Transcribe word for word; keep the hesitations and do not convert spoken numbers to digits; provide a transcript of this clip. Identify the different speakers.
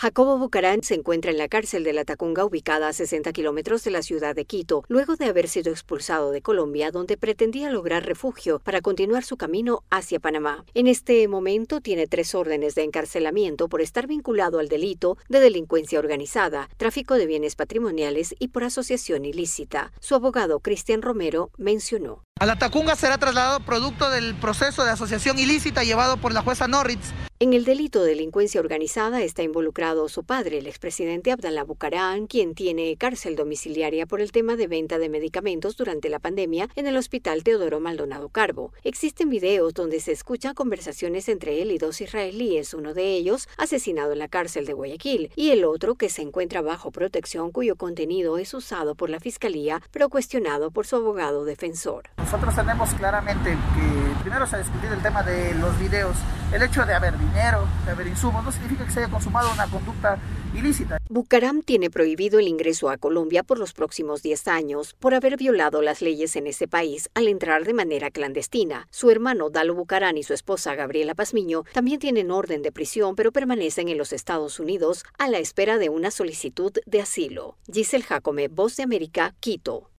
Speaker 1: Jacobo Bucaram se encuentra en la cárcel de La Tacunga, ubicada a sesenta kilómetros de la ciudad de Quito, luego de haber sido expulsado de Colombia, donde pretendía lograr refugio para continuar su camino hacia Panamá. En este momento tiene tres órdenes de encarcelamiento por estar vinculado al delito de delincuencia organizada, tráfico de bienes patrimoniales y por asociación ilícita. Su abogado, Cristian Romero, mencionó.
Speaker 2: A La Tacunga será trasladado producto del proceso de asociación ilícita llevado por la jueza Norritz.
Speaker 1: En el delito de delincuencia organizada está involucrado su padre, el expresidente Abdalá Bucaram, quien tiene cárcel domiciliaria por el tema de venta de medicamentos durante la pandemia en el Hospital Teodoro Maldonado Carbo. Existen videos donde se escuchan conversaciones entre él y dos israelíes, uno de ellos asesinado en la cárcel de Guayaquil y el otro que se encuentra bajo protección, cuyo contenido es usado por la Fiscalía, pero cuestionado por su abogado defensor.
Speaker 2: Nosotros tenemos claramente que primero se ha discutido el tema de los videos. El hecho de haber dinero, de haber insumos, no significa que se haya consumado una conducta ilícita.
Speaker 1: Bucaram tiene prohibido el ingreso a Colombia por los próximos diez años por haber violado las leyes en ese país al entrar de manera clandestina. Su hermano Dalo Bucaram y su esposa Gabriela Pazmiño también tienen orden de prisión, pero permanecen en los Estados Unidos a la espera de una solicitud de asilo. Giselle Jacome, Voz de América, Quito.